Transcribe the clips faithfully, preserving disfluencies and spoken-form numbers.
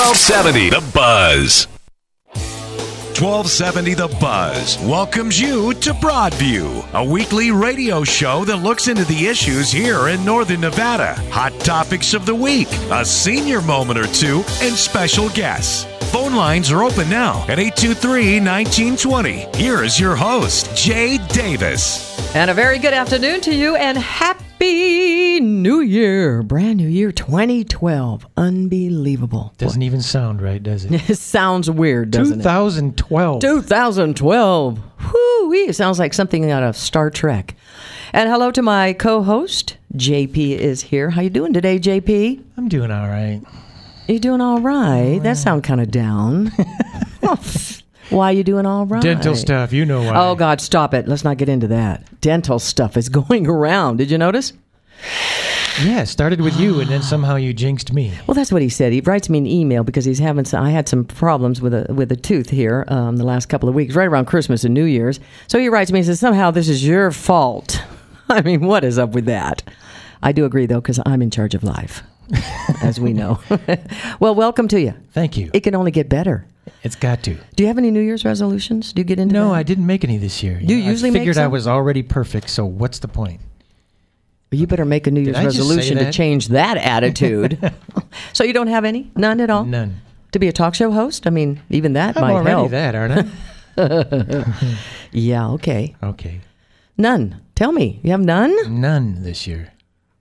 twelve seventy The Buzz. twelve seventy The Buzz welcomes you to Broadview, a weekly radio show that looks into the issues here in Northern Nevada. Hot topics of the week, a senior moment or two, and special guests. Phone lines are open now at eight two three, one nine two zero. Here is your host, Jay Davis. And a very good afternoon to you, and happy New Year. Brand new year, twenty twelve. Unbelievable. Doesn't Boy. even sound right, does it? It sounds weird, doesn't it? twenty twelve. twenty twelve. Whoo-wee. It sounds like something out of Star Trek. And hello to my co-host, J P is here. How you doing today, J P? I'm doing all right. You doing all right? Oh, that sounds kind of down. Why are you doing all right? Dental stuff, you know why. Oh, God, stop it. Let's not get into that. Dental stuff is going around. Did you notice? Yeah, it started with you, and then somehow you jinxed me. Well, that's what he said. He writes me an email because he's having some, I had some problems with a with a tooth here um, the last couple of weeks, right around Christmas and New Year's. So he writes me and says, somehow this is your fault. I mean, what is up with that? I do agree, though, because I'm in charge of life, as we know. Well, welcome to you. Thank you. It can only get better. It's got to. Do you have any New Year's resolutions? Do you get into No, that? I didn't make any this year. Do you I usually make figured some? I was already perfect, so what's the point? You better make a New Year's I just say resolution to that? change that attitude. So you don't have any? None at all? None. To be a talk show host? I mean, even that I'm might already help. that, aren't I? Yeah, okay. Okay. None. Tell me. You have none? None this year.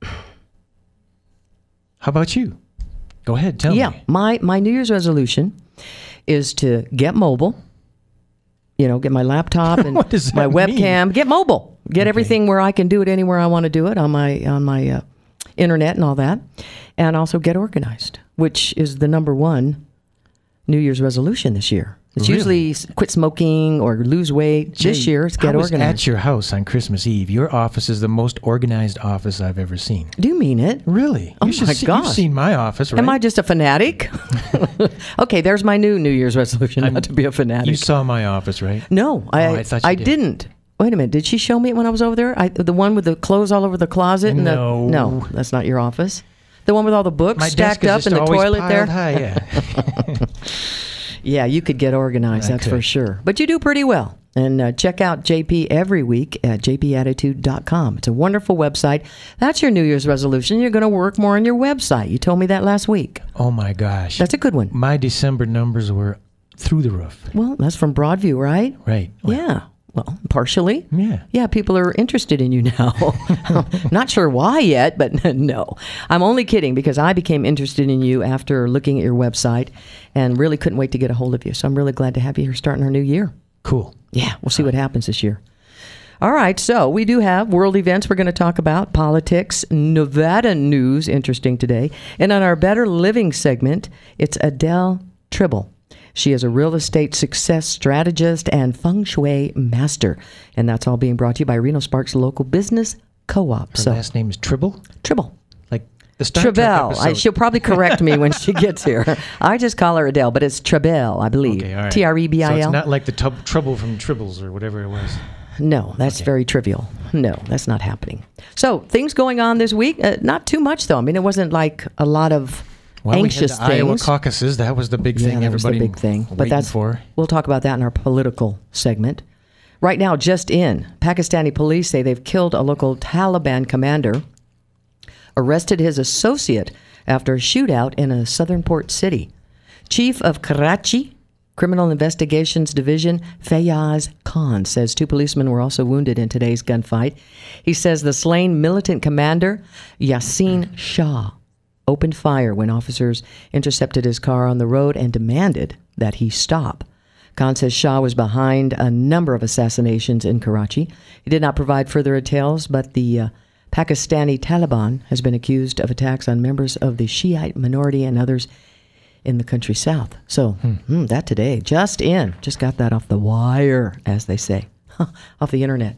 How about you? Go ahead, tell yeah, me. my my New Year's resolution is to get mobile. You know, get my laptop and What does my that webcam. mean? Get mobile. Get Okay. everything where I can do it anywhere I want to do it on my on my uh, internet and all that, and also get organized, which is the number one New Year's resolution this year. It's Really? usually s- quit smoking or lose weight. This Jay, year, it's get I was organized. at your house on Christmas Eve. Your office is the most organized office I've ever seen. Do you mean it? Really? Oh you should my see, gosh. You've seen my office, right? Am I just a fanatic? Okay, there's my new New Year's resolution, I'm- not to be a fanatic. You saw my office, right? No, I, Oh, I thought you I did. didn't. Wait a minute. Did she show me it when I was over there? I, the one with the clothes all over the closet? And No. The, no, that's not your office. The one with all the books My stacked desk is up just in the always toilet piled there? high, yeah. Yeah, you could get organized, I that's for could. sure. But you do pretty well. And uh, check out J P every week at j p attitude dot com. It's a wonderful website. That's your New Year's resolution. You're going to work more on your website. You told me that last week. Oh my gosh. That's a good one. My December numbers were through the roof. Well, that's from Broadview, right? Right. Well, Yeah. Well, partially. Yeah. Yeah, people are interested in you now. Not sure why yet, but no. I'm only kidding because I became interested in you after looking at your website and really couldn't wait to get a hold of you. So I'm really glad to have you here starting our new year. Cool. Yeah, we'll see what happens this year. All right, so we do have world events we're going to talk about, politics, Nevada news, interesting today. And on our Better Living segment, it's Adele Tribble. She is a real estate success strategist and feng shui master. And that's all being brought to you by Reno Sparks Local Business Co-op. Her So, last name is Tribble? Tribble. Like the Star Trek Trebell. I, episode. she'll probably correct me when she gets here. I just call her Adele, but it's Trebell, I believe. Okay, all right. T R E B I L. So it's not like the tub- trouble from Tribbles or whatever it was. No, that's Okay. very trivial. No, that's not happening. So, things going on this week. Uh, not too much, though. I mean, it wasn't like a lot of Well, anxious we had the Iowa things. caucuses. That was the big Yeah, thing that was the everybody big thing. But waiting that's for. We'll talk about that in our political segment. Right now, just in, Pakistani police say they've killed a local Taliban commander, arrested his associate after a shootout in a southern port city. Chief of Karachi Criminal Investigations Division, Fayaz Khan, says two policemen were also wounded in today's gunfight. He says the slain militant commander, Yasin Shah, opened fire when officers intercepted his car on the road and demanded that he stop. Khan says Shah was behind a number of assassinations in Karachi. He did not provide further details, but the uh, Pakistani Taliban has been accused of attacks on members of the Shiite minority and others in the country south. So, hmm. Hmm, that today, just in, just got that off the wire, as they say, off the internet.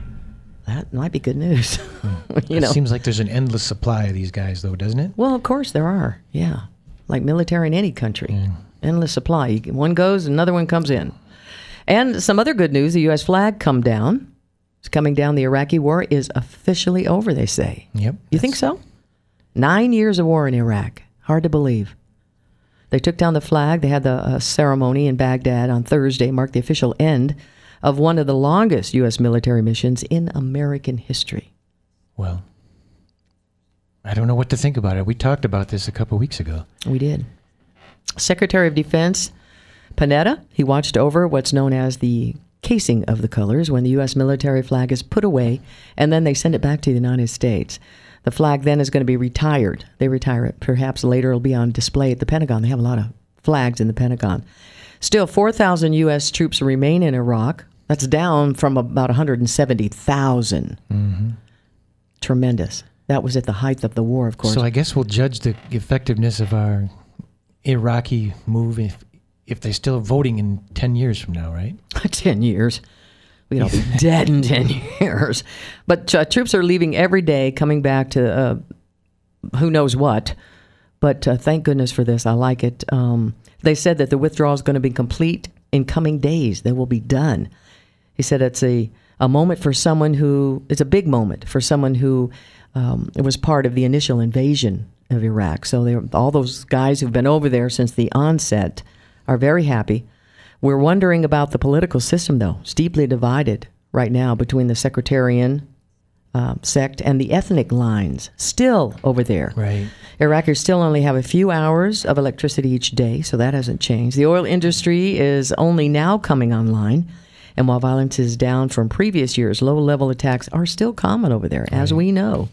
That might be good news. you It know. seems like there's an endless supply of these guys, though, doesn't it? Well, of course there are. Yeah, like military in any country, Yeah. endless supply. You- One goes, another one comes in. And some other good news: the U S flag come down. It's coming down. The Iraqi war is officially over. They say. Yep. You think so? Nine years of war in Iraq. Hard to believe. They took down the flag. They had the uh, ceremony in Baghdad on Thursday, marked the official end of one of the longest U S military missions in American history. Well, I don't know what to think about it. We talked about this a couple weeks ago. We did. Secretary of Defense Panetta, he watched over what's known as the casing of the colors when the U S military flag is put away, and then they send it back to the United States. The flag then is going to be retired. They retire it. Perhaps later it'll be on display at the Pentagon. They have a lot of flags in the Pentagon. Still, four thousand U S troops remain in Iraq. That's down from about one hundred seventy thousand. Mm-hmm. Tremendous. That was at the height of the war, of course. So I guess we'll judge the effectiveness of our Iraqi move if, if they're still voting in ten years from now, right? ten years. We'd all be dead in ten years. But uh, troops are leaving every day, coming back to uh, who knows what. But uh, thank goodness for this. I like it. Um, they said that the withdrawal is going to be complete in coming days. They will be done. He said it's a, a moment for someone who, it's a big moment for someone who um, was part of the initial invasion of Iraq. So they, all those guys who've been over there since the onset are very happy. We're wondering about the political system, though. It's deeply divided right now between the sectarian uh, sect and the ethnic lines still over there. Right. Iraqis still only have a few hours of electricity each day, so that hasn't changed. The oil industry is only now coming online, and while violence is down from previous years, low-level attacks are still common over there, as right. we know.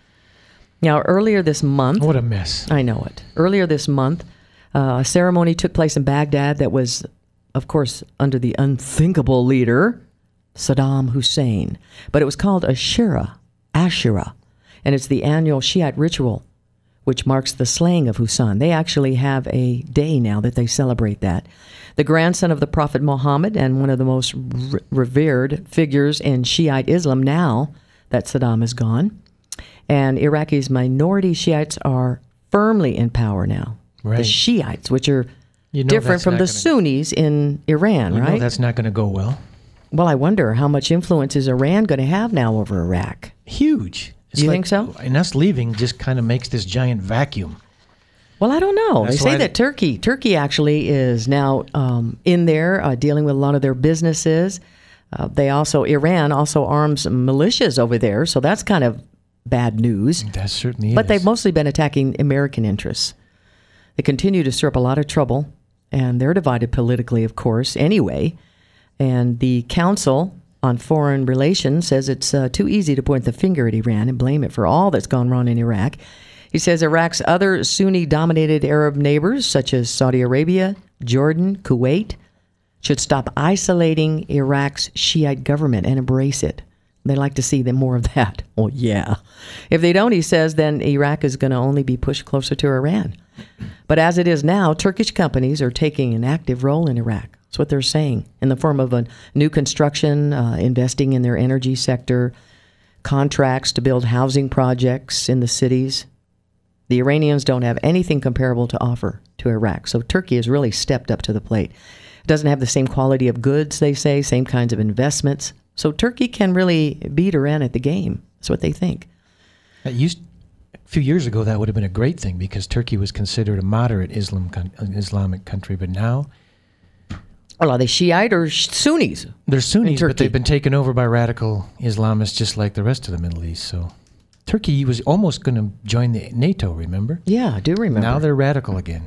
Now, earlier this month... What a mess. I know it. Earlier this month, uh, a ceremony took place in Baghdad that was, of course, under the unthinkable leader, Saddam Hussein. But it was called Ashura, Ashura, and it's the annual Shiite ritual, which marks the slaying of Hussein. They actually have a day now that they celebrate that. The grandson of the Prophet Muhammad and one of the most re- revered figures in Shiite Islam now that Saddam is gone. And Iraqis' minority Shiites are firmly in power now. Right. The Shiites, which are you know different from the gonna, Sunnis in Iran, you right? know that's not going to go well. Well, I wonder how much influence is Iran going to have now over Iraq? Huge. It's Do you like, think so? And us leaving just kind of makes this giant vacuum. Well, I don't know. That's they say why that Turkey, Turkey actually is now um, in there uh, dealing with a lot of their businesses. Uh, they also, Iran also arms militias over there, so that's kind of bad news. That certainly is. But they've mostly been attacking American interests. They continue to stir up a lot of trouble, and they're divided politically, of course, anyway. And the Council on Foreign Relations says it's uh, too easy to point the finger at Iran and blame it for all that's gone wrong in Iraq. He says Iraq's other Sunni-dominated Arab neighbors, such as Saudi Arabia, Jordan, Kuwait, should stop isolating Iraq's Shiite government and embrace it. They like to see them more of that. Well, yeah. If they don't, he says, then Iraq is going to only be pushed closer to Iran. But as it is now, Turkish companies are taking an active role in Iraq. That's what they're saying, in the form of a new construction, uh, investing in their energy sector, contracts to build housing projects in the cities. The Iranians don't have anything comparable to offer to Iraq. So Turkey has really stepped up to the plate. It doesn't have the same quality of goods, they say, same kinds of investments. So Turkey can really beat Iran at the game. That's what they think. That used, a few years ago, that would have been a great thing because Turkey was considered a moderate Islam Islamic country. But now... Well, are they Shiite or Sunnis? They're Sunnis, but they've been taken over by radical Islamists just like the rest of the Middle East. So Turkey was almost going to join the NATO, remember? Yeah, I do remember. Now they're radical again.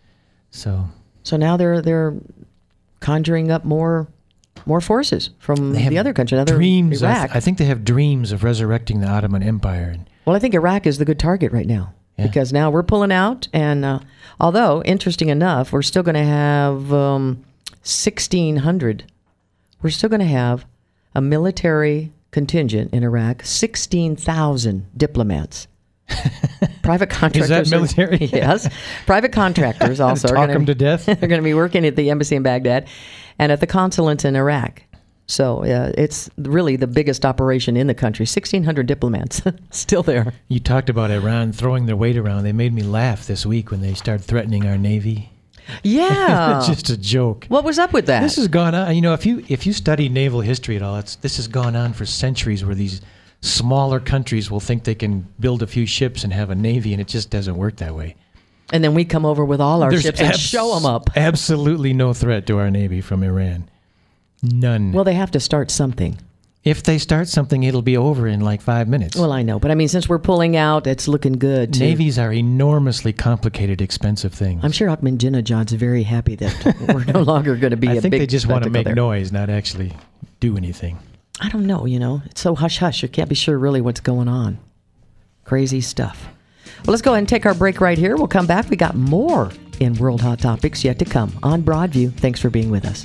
So so now they're they're conjuring up more more forces from the other country, other dreams. Iraq. I, th- I think they have dreams of resurrecting the Ottoman Empire. Well, I think Iraq is the good target right now. Yeah. Because now we're pulling out, and uh, although, interesting enough, we're still going to have... Um, sixteen hundred. We're still going to have a military contingent in Iraq, sixteen thousand diplomats. Private contractors. Is that military? Are, yes. Private contractors also. Talk are gonna, them to death. They're going to be working at the embassy in Baghdad and at the consulates in Iraq. So uh, it's really the biggest operation in the country. sixteen hundred diplomats still there. You talked about Iran throwing their weight around. They made me laugh this week when they started threatening our Navy. Yeah. It's just a joke. What was up with that? This has gone on. You know, if you if you study naval history at all, it's, this has gone on for centuries where these smaller countries will think they can build a few ships and have a navy, and it just doesn't work that way. And then we come over with all our There's ships and abs- show them up. Absolutely no threat to our Navy from Iran. None. Well, they have to start something. If they start something, it'll be over in like five minutes. Well, I know. But I mean, since we're pulling out, it's looking good, too. Navies are enormously complicated, expensive things. I'm sure Ahmadinejad's very happy that we're no longer going to be I a think big they just want to make there. noise, not actually do anything. I don't know, you know. It's so hush-hush. You can't be sure really what's going on. Crazy stuff. Well, let's go ahead and take our break right here. We'll come back. We got more in World Hot Topics yet to come on Broadview. Thanks for being with us.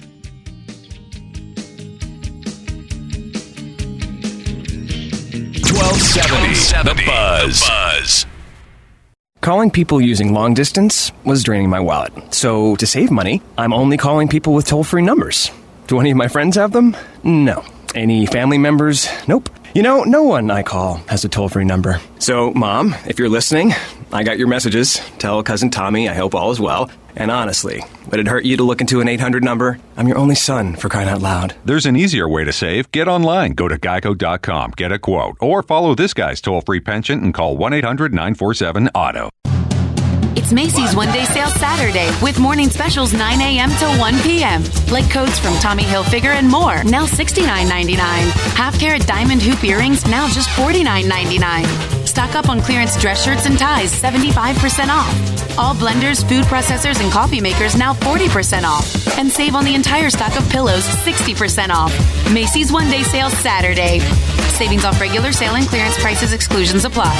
twelve seventy, The Buzz. The Buzz. Calling people using long distance was draining my wallet. So to save money, I'm only calling people with toll-free numbers. Do any of my friends have them? No. Any family members? Nope. You know, no one I call has a toll-free number. So, Mom, if you're listening, I got your messages. Tell Cousin Tommy I hope all is well. And honestly, would it hurt you to look into an eight hundred number? I'm your only son, for crying out loud. There's an easier way to save. Get online, go to geico dot com, get a quote, or follow this guy's toll-free penchant and call one eight hundred nine four seven auto. It's Macy's One Day Sale Saturday with morning specials nine a.m. to one p.m. Like coats from Tommy Hilfiger and more, now sixty-nine ninety-nine. Half-carat diamond hoop earrings, now just forty-nine ninety-nine. Stock up on clearance dress shirts and ties, seventy-five percent off. All blenders, food processors, and coffee makers now forty percent off. And save on the entire stock of pillows, sixty percent off. Macy's One Day Sale Saturday. Savings off regular sale and clearance prices, exclusions apply.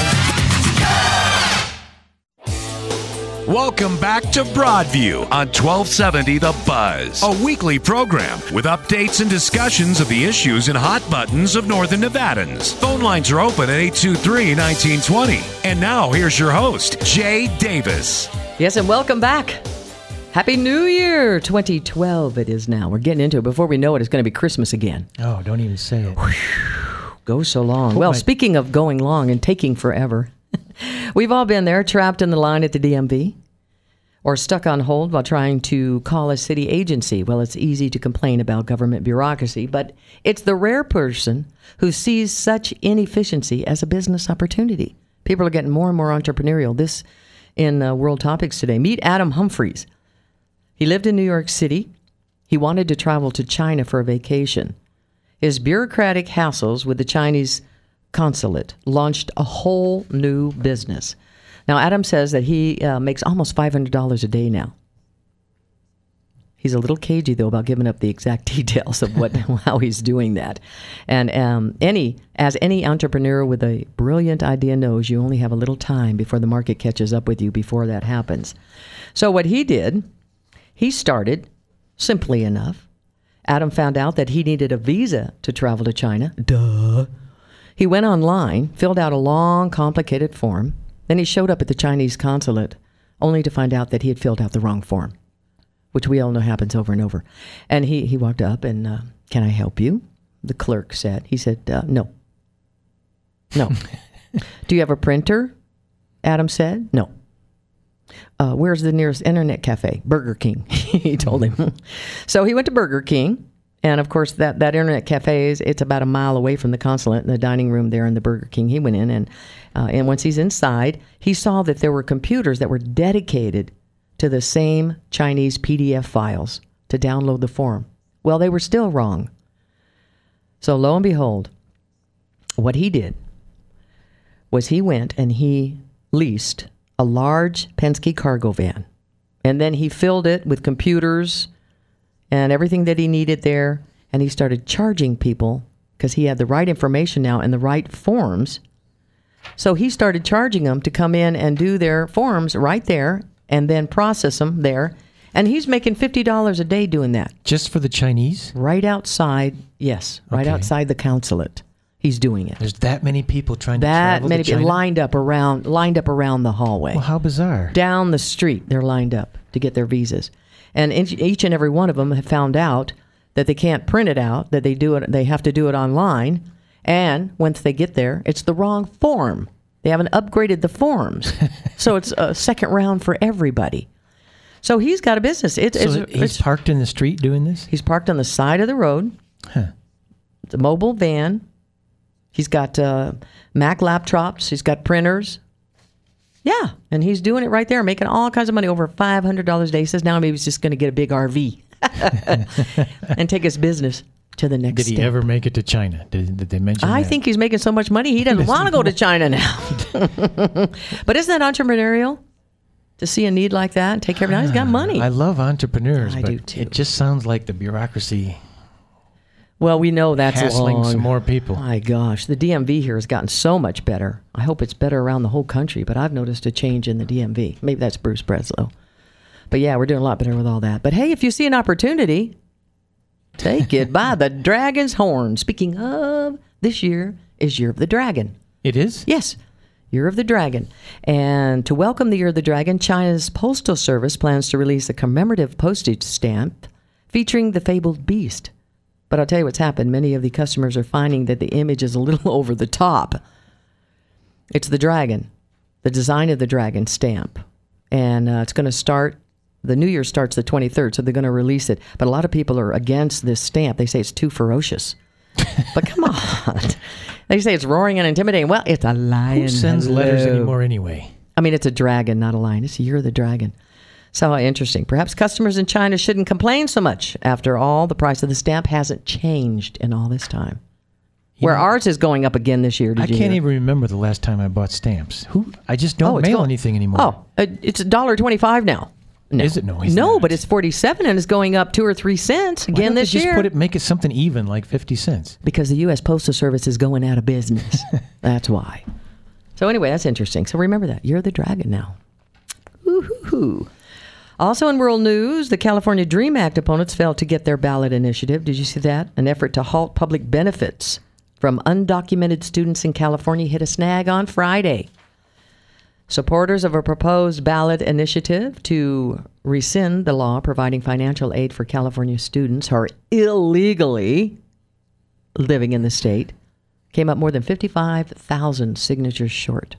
Welcome back to Broadview on twelve seventy The Buzz, a weekly program with updates and discussions of the issues and hot buttons of Northern Nevadans. Phone lines are open at eight two three, one nine two zero. And now here's your host, Jay Davis. Yes, and welcome back. Happy New Year, twenty twelve it is now. We're getting into it. Before we know it, it's going to be Christmas again. Oh, don't even say it. Go so long. Oh, well, my- speaking of going long and taking forever, we've all been there, trapped in the line at the D M V or stuck on hold while trying to call a city agency. Well, it's easy to complain about government bureaucracy, but it's the rare person who sees such inefficiency as a business opportunity. People are getting more and more entrepreneurial. This in uh, World Topics today. Meet Adam Humphreys. He lived in New York City. He wanted to travel to China for a vacation. His bureaucratic hassles with the Chinese consulate launched a whole new business. Now, Adam says that he uh, makes almost five hundred dollars a day now. He's a little cagey, though, about giving up the exact details of what how he's doing that. And um, any as any entrepreneur with a brilliant idea knows, you only have a little time before the market catches up with you before that happens. So what he did, he started, simply enough. Adam found out that he needed a visa to travel to China. Duh. He went online, filled out a long, complicated form. Then he showed up at the Chinese consulate, only to find out that he had filled out the wrong form, which we all know happens over and over. And he, he walked up and, uh, can I help you? The clerk said. He said, uh, no. No. Do you have a printer? Adam said, no. Uh, where's the nearest internet cafe? Burger King, he told him. So he went to Burger King. And, of course, that, that internet cafe, is it's about a mile away from the consulate, in the dining room there in the Burger King. He went in, and uh, and once he's inside, he saw that there were computers that were dedicated to the same Chinese P D F files to download the form. Well, they were still wrong. So, lo and behold, what he did was he went and he leased a large Penske cargo van. And then he filled it with computers and everything that he needed there, and he started charging people because he had the right information now and the right forms. So he started charging them to come in and do their forms right there and then process them there. And he's making fifty dollars a day doing that. Just for the Chinese? Right outside, yes, right Okay. outside the consulate. He's doing it. There's that many people trying to That travel many to people China? lined up around, lined up around the hallway. Well, how bizarre. Down the street, they're lined up to get their visas. And each, each and every one of them have found out that they can't print it out, that they do it, they have to do it online. And once they get there, it's the wrong form. They haven't upgraded the forms. So it's a second round for everybody. So he's got a business. It, So it's, he's it's, parked in the street doing this? he's parked on the side of the road. Huh. It's a mobile van. He's got uh, Mac laptops. He's got printers. Yeah, and he's doing it right there, making all kinds of money, over five hundred dollars a day. He says now maybe he's just going to get a big R V and take his business to the next Did he step. ever make it to China? Did, did they mention I that? think he's making so much money, he doesn't want to go to China now. But isn't that entrepreneurial? To see a need like that and take care of it? Now he's got money. I love entrepreneurs, I but do too. it just sounds like the bureaucracy Well, we know that's hassling long. some more people. My gosh, the D M V here has gotten so much better. I hope it's better around the whole country, but I've noticed a change in the D M V. Maybe that's Bruce Breslow. But yeah, we're doing a lot better with all that. But hey, if you see an opportunity, take it by the dragon's horn. Speaking of, this year is Year of the Dragon. It is? Yes, Year of the Dragon. And to welcome the Year of the Dragon, China's Postal Service plans to release a commemorative postage stamp featuring the fabled beast. But I'll tell you what's happened. Many of the customers are finding that the image is a little over the top. It's the dragon, the design of the dragon stamp. And uh, it's going to start, the new year starts the twenty-third, so they're going to release it. But a lot of people are against this stamp. They say it's too ferocious. But come on. They say it's roaring and intimidating. Well, it's a lion. Who sends Hello. letters anymore anyway? I mean, it's a dragon, not a lion. It's Year of the Dragon. So uh, interesting. Perhaps customers in China shouldn't complain so much. After all, the price of the stamp hasn't changed in all this time. You Where know, ours is going up again this year. Did I you can't hear? even remember the last time I bought stamps. Who? I just don't Oh, it's mail go- anything anymore. Oh, uh, it's a dollar twenty-five now. No. Is it? No, it's no, not. but it's forty-seven and it's going up two or three cents Why again don't they this just year. put it, make it something even, like fifty cents. Because the U S Postal Service is going out of business. That's why. So anyway, that's interesting. So remember that. You're the dragon now. Woo-hoo-hoo. Also in world news, the California DREAM Act opponents failed to get their ballot initiative. Did you see that? An effort to halt public benefits from undocumented students in California hit a snag on Friday. Supporters of a proposed ballot initiative to rescind the law providing financial aid for California students who are illegally living in the state came up more than fifty-five thousand signatures short.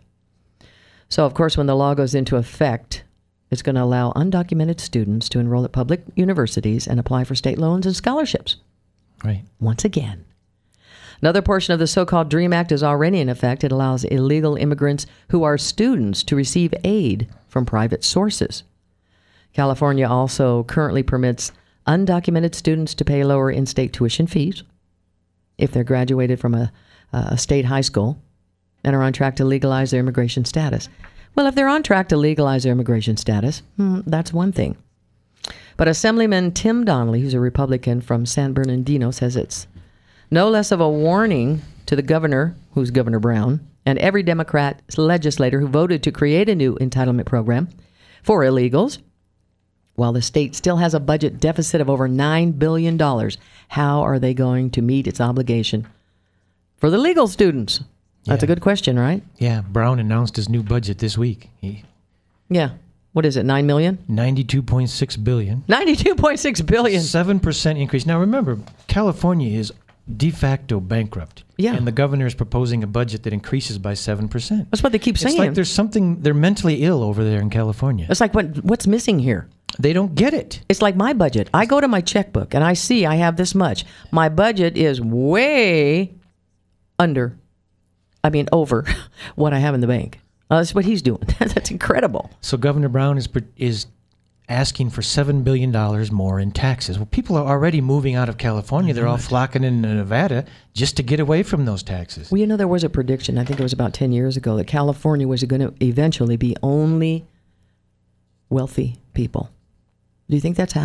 So, of course, when the law goes into effect, it's going to allow undocumented students to enroll at public universities and apply for state loans and scholarships. Right. Once again. Another portion of the so-called DREAM Act is already in effect. It allows illegal immigrants who are students to receive aid from private sources. California also currently permits undocumented students to pay lower in-state tuition fees if they're graduated from a, a state high school and are on track to legalize their immigration status. Well, if they're on track to legalize their immigration status, hmm, that's one thing. But Assemblyman Tim Donnelly, who's a Republican from San Bernardino, says it's no less of a warning to the governor, who's Governor Brown, and every Democrat legislator who voted to create a new entitlement program for illegals. While the state still has a budget deficit of over nine billion dollars, how are they going to meet its obligation for the legal students? That's Yeah. a good question, right? Yeah, Brown announced his new budget this week. He, Yeah. What is it, nine million dollars? ninety-two point six billion dollars. ninety-two point six billion dollars. seven percent increase. Now remember, California is de facto bankrupt. Yeah. And the governor is proposing a budget that increases by seven percent. That's what they keep saying. It's like there's something, they're mentally ill over there in California. It's like, what? what's missing here? They don't get it. It's like my budget. I go to my checkbook and I see I have this much. My budget is way under, I mean, over what I have in the bank. Uh, that's what he's doing. That's incredible. So Governor Brown is is asking for seven billion dollars more in taxes. Well, people are already moving out of California. They're all flocking into Nevada just to get away from those taxes. Well, you know, there was a prediction, I think it was about ten years ago, that California was going to eventually be only wealthy people. Do you think that's happening?